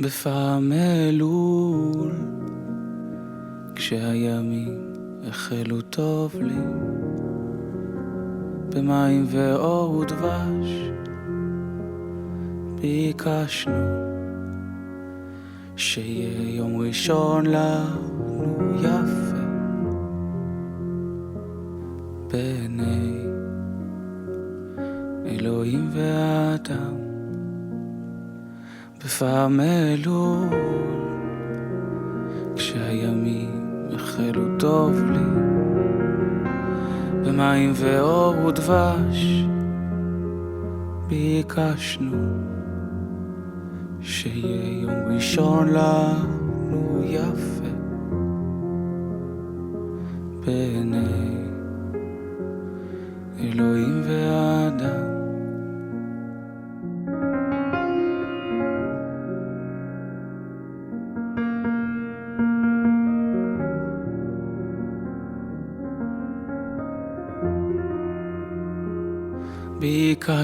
בפעם אלול, כשהימים החלו טוב לי, במים ואור ודבש, ביקשנו שיהיה יום ראשון לנו יפה בעיני אלוהים ואדם. בפעם אלול, כשהימים החלו טוב לי, במים ואור ודבש, ביקשנו שיהיה יום ראשון לנו יפה בעיני אלוהים ואדם.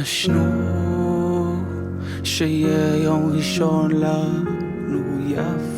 ביקשנו שיהיה יום ראשון לנו יפה